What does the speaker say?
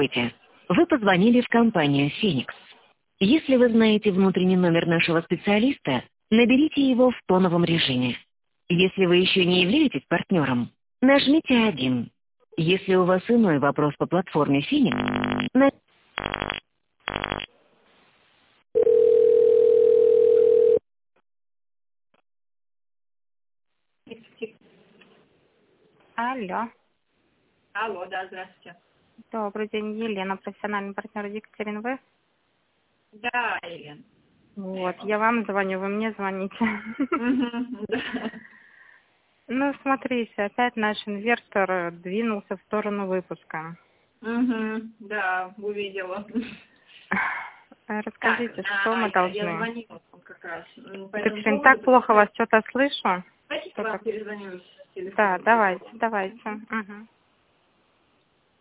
Здравствуйте. Вы позвонили в компанию «Феникс». Если вы знаете внутренний номер нашего специалиста, наберите его в тоновом режиме. Если вы еще не являетесь партнером, нажмите 1. Если у вас иной вопрос по платформе «Феникс», Алло. Алло, да, здравствуйте. Добрый день, Елена, профессиональный партнер Екатерин. Да, Елена. Вот, я вам звоню, вы мне звоните. Да. Ну, смотрите, опять наш инвестор двинулся в сторону выпуска. Да, увидела. Расскажите, что мы Я должны? звонила вам как раз. Екатерин, так плохо вас что-то слышу. Хотите, вам перезвоню с телефона? Да, давайте. Угу.